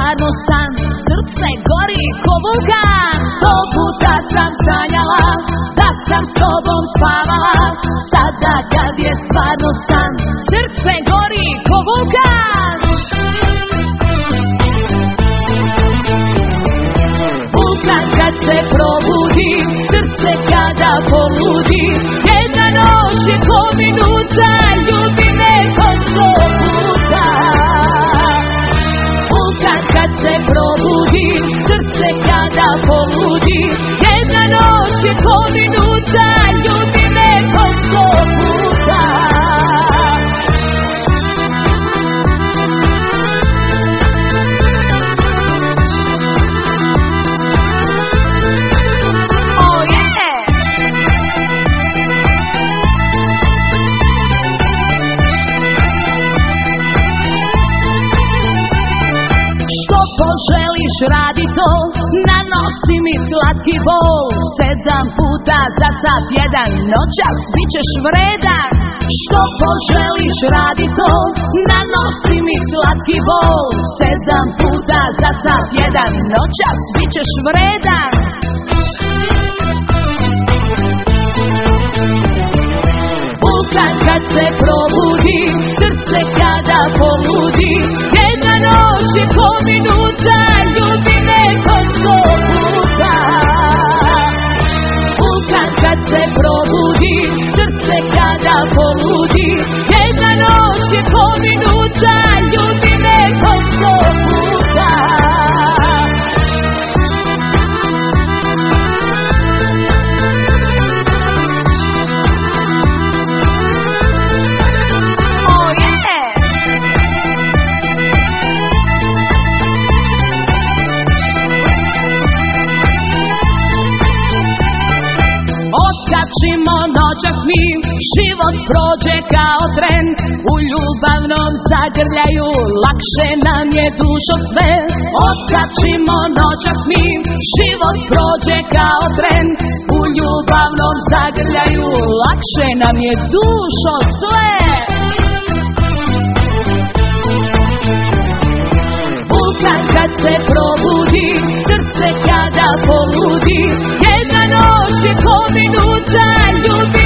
stvarno san, srce gori ko vulkan. 100 puta sam sanjala da sam s tobom spavala, sada kad je stvarno san, srce gori ko vulkan. Vulkan kad se probudi, srce kada poludi, jedna noć je ko minuta, ljubi me ko 100 puta. Vulkan kad se probudi, srce kada poludi, jedna noć je ko minuta, ljubi me ko 100 puta. Želiš radi to, nanosi mi slatki bol. 7 puta za sat jedan, noćas bit ćeš vredan. Što poželiš radi to, nanosi mi slatki bol. 7 puta za sat jedan, noćas bit ćeš vredan. Vulkan kad se probudi, srce kada poludi, jedna noć je ko minuta, ljubi me ko 100 puta. Vulkan kad se probudi, srce kada poludi, jedna noć je ko minuta, ljubi me ko 100 puta. Odskačimo noćas mi, život prođe kao tren. U ljubavnom zagrljaju, lakše nam je dušo sve. Odskačimo noćas mi, život prođe kao tren. U ljubavnom zagrljaju, lakše nam je dušo sve. Vulkan kad se probudi, srce kada poludi, jedna noć je ko minuta, ljubi